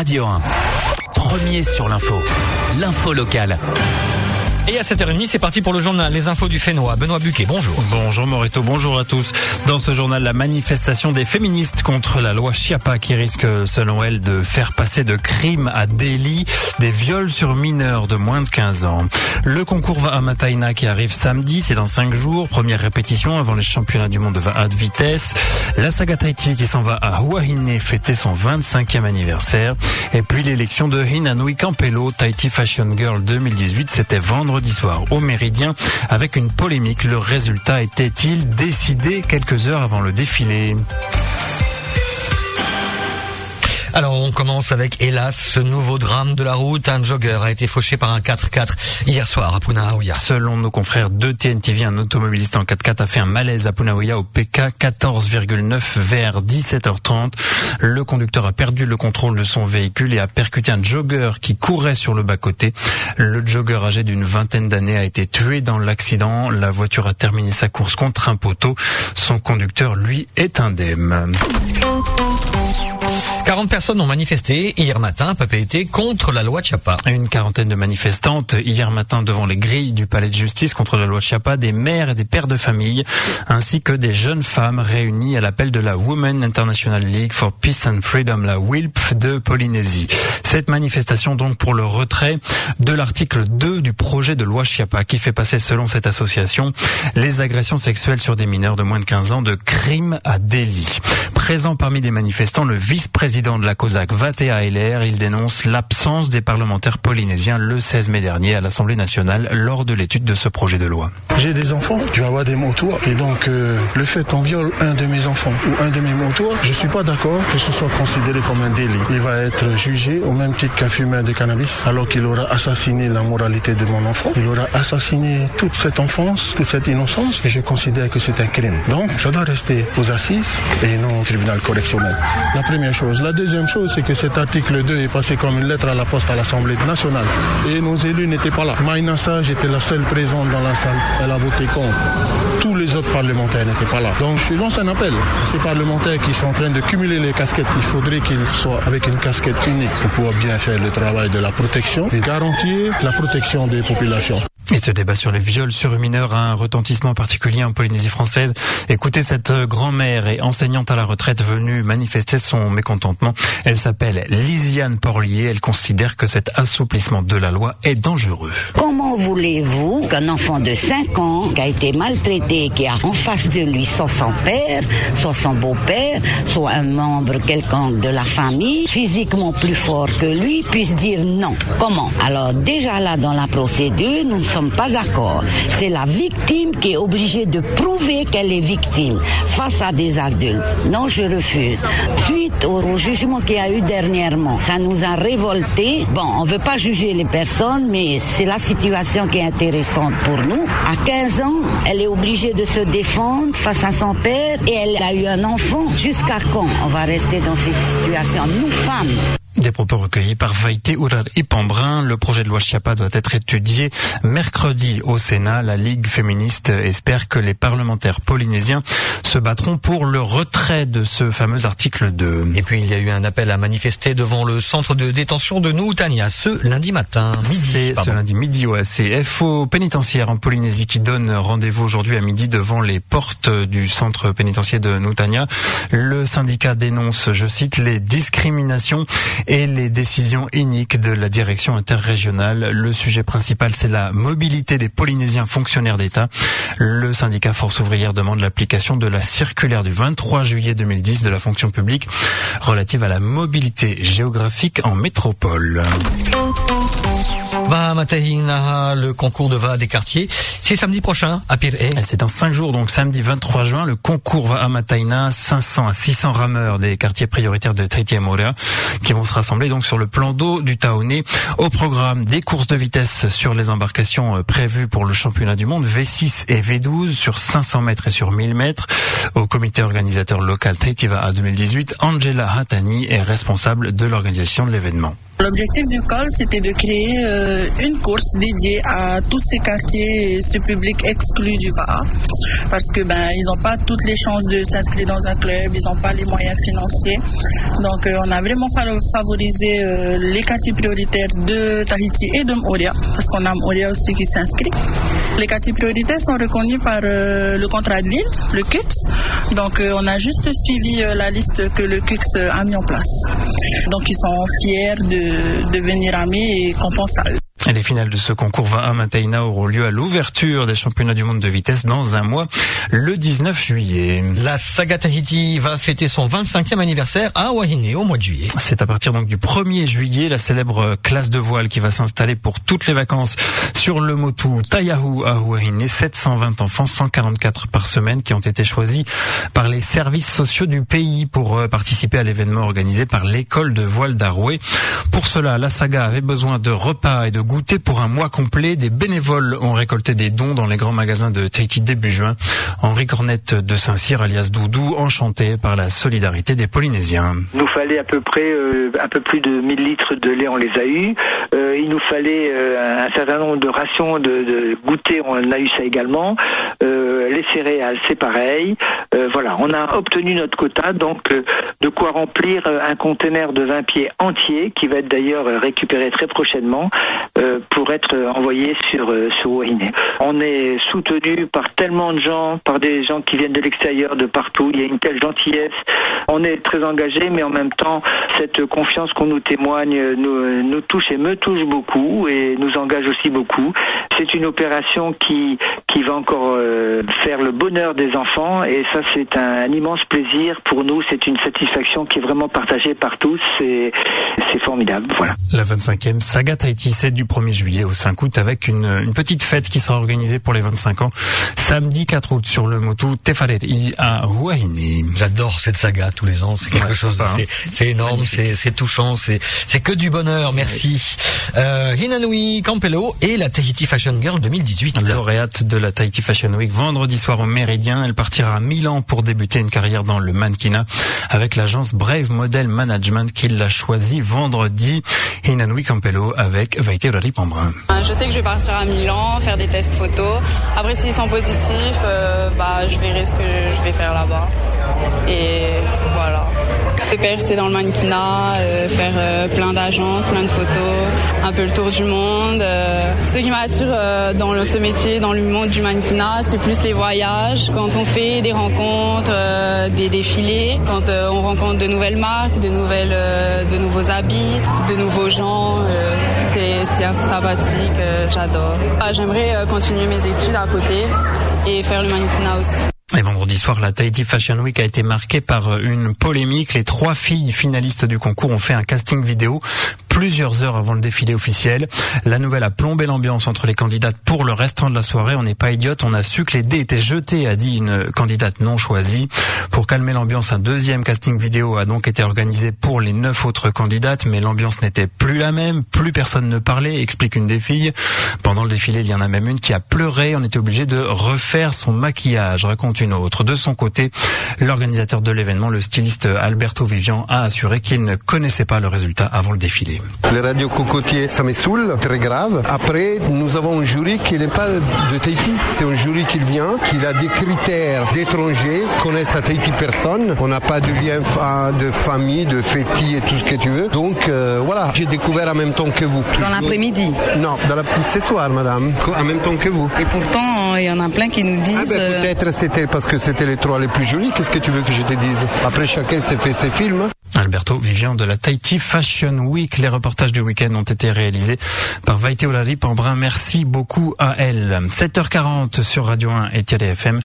Radio 1. Premier sur l'info. L'info locale. Et à 7h30, c'est parti pour le journal Les Infos du Fénois. Benoît Buquet, bonjour. Bonjour Moreto, bonjour à tous. Dans ce journal, la manifestation des féministes contre la loi Chiappa qui risque, selon elles, de faire passer de crimes à délits des viols sur mineurs de moins de 15 ans. Le concours Va'a-Mataina qui arrive samedi, c'est dans 5 jours. Première répétition avant les championnats du monde de Va'a de vitesse. La saga Tahiti qui s'en va à Huahine fêter son 25e anniversaire. Et puis l'élection de Hinanui Campello, Tahiti Fashion Girl 2018, c'était vendredi soir au Méridien avec une polémique. Le résultat était-il décidé quelques heures avant le défilé? Alors on commence avec, hélas, ce nouveau drame de la route. Un jogger a été fauché par un 4x4 hier soir à Punaauia. Selon nos confrères de TNTV, un automobiliste en 4x4 a fait un malaise à Punaauia au PK 14,9 vers 17h30. Le conducteur a perdu le contrôle de son véhicule et a percuté un jogger qui courait sur le bas-côté. Le jogger âgé d'une vingtaine d'années a été tué dans l'accident. La voiture a terminé sa course contre un poteau. Son conducteur, lui, est indemne. 40 personnes ont manifesté hier matin à Papeete contre la loi Chiappa. Une quarantaine de manifestantes hier matin devant les grilles du palais de justice contre la loi Chiappa, des mères et des pères de famille, ainsi que des jeunes femmes réunies à l'appel de la Women International League for Peace and Freedom, la WILP de Polynésie. Cette manifestation donc pour le retrait de l'article 2 du projet de loi Chiappa qui fait passer, selon cette association, les agressions sexuelles sur des mineurs de moins de 15 ans de crimes à délit. Présent parmi les manifestants, le vice-président de la COSAC, Vatea LR, il dénonce l'absence des parlementaires polynésiens le 16 mai dernier à l'Assemblée nationale lors de l'étude de ce projet de loi. J'ai des enfants, je vais avoir des motos et donc le fait qu'on viole un de mes enfants ou un de mes motos, je suis pas d'accord que ce soit considéré comme un délit. Il va être jugé au même titre qu'un fumeur de cannabis alors qu'il aura assassiné la moralité de mon enfant. Il aura assassiné toute cette enfance, toute cette innocence et je considère que c'est un crime. Donc ça doit rester aux assises et non au tribunal correctionnel. La première chose. La deuxième chose, c'est que cet article 2 est passé comme une lettre à la poste à l'Assemblée nationale. Et nos élus n'étaient pas là. Maïna Sage était la seule présente dans la salle. Elle a voté contre. Tous les autres parlementaires n'étaient pas là. Donc je lance un appel à ces parlementaires qui sont en train de cumuler les casquettes. Il faudrait qu'ils soient avec une casquette unique pour pouvoir bien faire le travail de la protection et garantir la protection des populations. Et ce débat sur les viols sur mineurs a un retentissement particulier en Polynésie française. Écoutez cette grand-mère et enseignante à la retraite venue manifester son mécontentement. Elle s'appelle Lisiane Porlier. Elle considère que cet assouplissement de la loi est dangereux. Comment voulez-vous qu'un enfant de 5 ans qui a été maltraité, qui a en face de lui soit son père, soit son beau-père, soit un membre quelconque de la famille, physiquement plus fort que lui, puisse dire non? Comment? Alors déjà là dans la procédure, nous ne sommes pas d'accord. C'est la victime qui est obligée de prouver qu'elle est victime face à des adultes. Non, je refuse. Suite au jugement qu'il y a eu dernièrement, ça nous a révoltés. Bon, on ne veut pas juger les personnes, mais c'est la situation qui est intéressante pour nous. À 15 ans, elle est obligée de se défendre face à son père et elle a eu un enfant. Jusqu'à quand on va rester dans cette situation, nous femmes? Des propos recueillis par Vaïté Ourar Ipambrin. Le projet de loi Chiappa doit être étudié mercredi au Sénat. La Ligue féministe espère que les parlementaires polynésiens se battront pour le retrait de ce fameux article 2. Et puis il y a eu un appel à manifester devant le centre de détention de Nuutania ce lundi matin. Ce lundi midi, ouais. C'est FO pénitentiaire en Polynésie qui donne rendez-vous aujourd'hui à midi devant les portes du centre pénitentiaire de Nuutania. Le syndicat dénonce, je cite, les discriminations et les décisions iniques de la direction interrégionale. Le sujet principal, c'est la mobilité des Polynésiens fonctionnaires d'État. Le syndicat Force ouvrière demande l'application de la circulaire du 23 juillet 2010 de la fonction publique relative à la mobilité géographique en métropole. Va'a-Mataina, le concours de Va'a des quartiers, c'est samedi prochain à Pirée. C'est dans 5 jours, donc samedi 23 juin, le concours Va'a-Mataina, 500 à 600 rameurs des quartiers prioritaires de Tahiti et Moorea qui vont se rassembler donc sur le plan d'eau du Taoné. Au programme, des courses de vitesse sur les embarcations prévues pour le championnat du monde, V6 et V12 sur 500 mètres et sur 1000 mètres. Au comité organisateur local Tahiti Va'a 2018, Angela Hatani est responsable de l'organisation de l'événement. L'objectif du call, c'était de créer une course dédiée à tous ces quartiers et ce public exclu du VAA, parce que ils n'ont pas toutes les chances de s'inscrire dans un club, ils n'ont pas les moyens financiers. Donc on a vraiment favorisé les quartiers prioritaires de Tahiti et de Moorea, parce qu'on a Moorea aussi qui s'inscrit. Les quartiers prioritaires sont reconnus par le contrat de ville, le CUPS. Donc on a juste suivi la liste que le CUPS a mis en place. Donc ils sont fiers de devenir amis et compensables. Et les finales de ce concours VAA Mataina auront lieu à l'ouverture des championnats du monde de vitesse dans un mois, le 19 juillet. La saga Tahiti va fêter son 25e anniversaire à Wahine au mois de juillet. C'est à partir donc du 1er juillet, la célèbre classe de voile qui va s'installer pour toutes les vacances sur le Motu Taiahu à Wahine. 720 enfants, 144 par semaine qui ont été choisis par les services sociaux du pays pour participer à l'événement organisé par l'école de voile d'Aroué. Pour cela, la saga avait besoin de repas et de goûter pour un mois complet. Des bénévoles ont récolté des dons dans les grands magasins de Tahiti début juin. Henri Cornette de Saint-Cyr, alias Doudou, enchanté par la solidarité des Polynésiens. Il nous fallait à peu près un peu plus de 1000 litres de lait, on les a eus. Il nous fallait un certain nombre de rations de goûter, on a eu ça également. Les céréales, c'est pareil. Voilà, on a obtenu notre quota, donc de quoi remplir un conteneur de 20 pieds entier qui va être d'ailleurs récupéré très prochainement pour être envoyé sur Wahine. On est soutenu par tellement de gens, par des gens qui viennent de l'extérieur, de partout. Il y a une telle gentillesse. On est très engagés, mais en même temps, cette confiance qu'on nous témoigne nous touche et me touche beaucoup et nous engage aussi beaucoup. C'est une opération qui va encore faire le bonheur des enfants et ça, c'est un immense plaisir pour nous. C'est une satisfaction qui est vraiment partagée par tous. C'est formidable. Voilà. La 25e saga Tahiti, c'est du 1er juillet au 5 août avec une petite fête qui sera organisée pour les 25 ans samedi 4 août sur le Motu Tefareri à Wahine. J'adore cette saga tous les ans, c'est quelque chose, c'est énorme, c'est touchant, c'est que du bonheur, merci. Hinanui Campello et la Tahiti Fashion Girl 2018. Lauréate de la Tahiti Fashion Week vendredi soir au Méridien, elle partira à Milan pour débuter une carrière dans le mannequinat avec l'agence Brave Model Management qui l'a choisi vendredi. Hinanui Campello avec Vaite Rari-Pambrun. Je sais que je vais partir à Milan, faire des tests photos. Après, s'ils sont positifs, je verrai ce que je vais faire là-bas. Et voilà. Percer dans le mannequinat, faire plein d'agences, plein de photos, un peu le tour du monde. Ce qui m'attire dans ce métier, dans le monde du mannequinat, c'est plus les voyages. Quand on fait des rencontres, des défilés, quand on rencontre de nouvelles marques, de nouveaux habits, de nouveaux gens, c'est assez sympathique, j'adore. J'aimerais continuer mes études à côté et faire le mannequinat aussi. Et vendredi soir, la Tahiti Fashion Week a été marquée par une polémique. Les 3 filles finalistes du concours ont fait un casting vidéo plusieurs heures avant le défilé officiel. La nouvelle a plombé l'ambiance entre les candidates pour le restant de la soirée. On n'est pas idiote, on a su que les dés étaient jetés, a dit une candidate non choisie. Pour calmer l'ambiance, un deuxième casting vidéo a donc été organisé pour les 9 autres candidates, mais l'ambiance n'était plus la même, plus personne ne parlait, explique une des filles. Pendant le défilé, il y en a même une qui a pleuré, on était obligé de refaire son maquillage, raconte une autre. De son côté, l'organisateur de l'événement, le styliste Alberto Vivian, a assuré qu'il ne connaissait pas le résultat avant le défilé. Les radios cocotiers, ça me saoule, très grave. Après, nous avons un jury qui n'est pas de Tahiti. C'est un jury qui vient, qui a des critères d'étrangers, connaissent à Tahiti personne. On n'a pas de lien de famille, de fétis et tout ce que tu veux. Donc voilà, j'ai découvert en même temps que vous. Dans l'après-midi? Non, ce soir, madame, en même temps que vous. Et pourtant, il y en a plein qui nous disent... peut-être c'était parce que c'était les 3 les plus jolis. Qu'est-ce que tu veux que je te dise? Après, chacun s'est fait ses films. Alberto Vivian de la Tahiti Fashion Week. Les reportages du week-end ont été réalisés par Vaite Rari-Pambrun. Merci beaucoup à elle. 7h40 sur Radio 1 et Tiare FM.